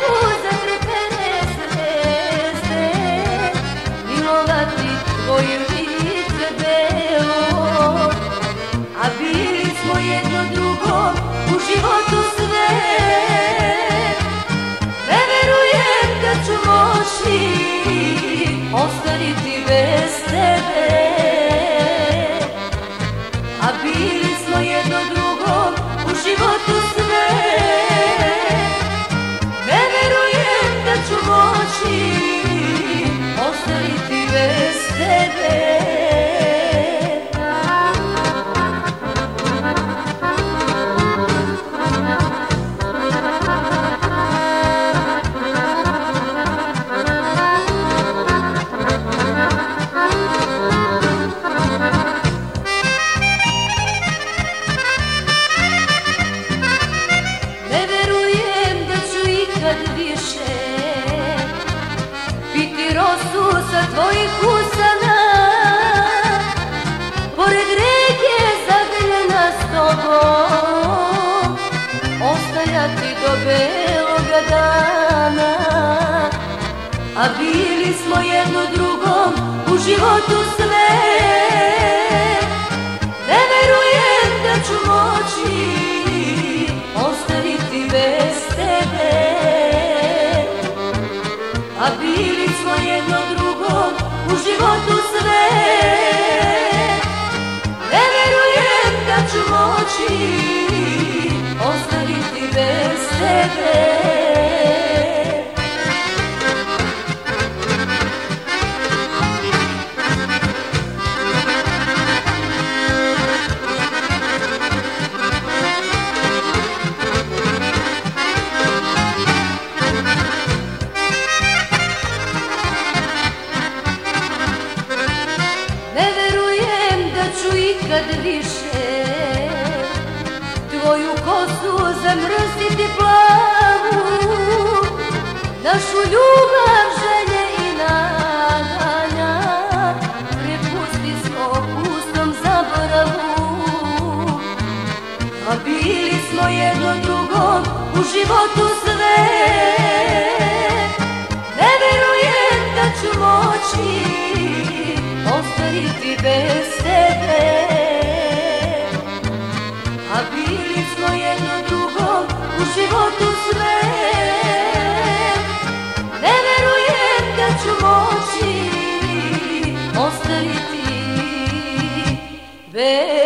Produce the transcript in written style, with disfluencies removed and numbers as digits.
nebu zatrpene zvezde, milovati tvoje lice belo, a bili smo jedno drugom u životu sve. Ne verujem da ću moći ostaviti bez tebe, a bili smo jedno drugom u životu sve. Ne verujem da ću moći ostaviti bez tebe. Više piti rosu sa tvojih usana, pored reke zagrljena s tobom, ostajati do beloga dana, a bili smo jedno drugom u životu sve. Ne verujem da ću moći ostaviti bez tebe, a bili smo jedno drugom u životu sve. Ne verujem da ću moći ostaviti bez tebe. Ne verujem da ću ikad više tvoju kosu zamrziti plavu, našu ljubav, želje i nadanja prepusti smo pustom zaboravu, a bili smo jedno drugom u životu sve. Ne verujem da ću moći ostaviti bez tebe, a bili smo jedno drugom u životu sve. Ne verujem da ću moći ostaviti bez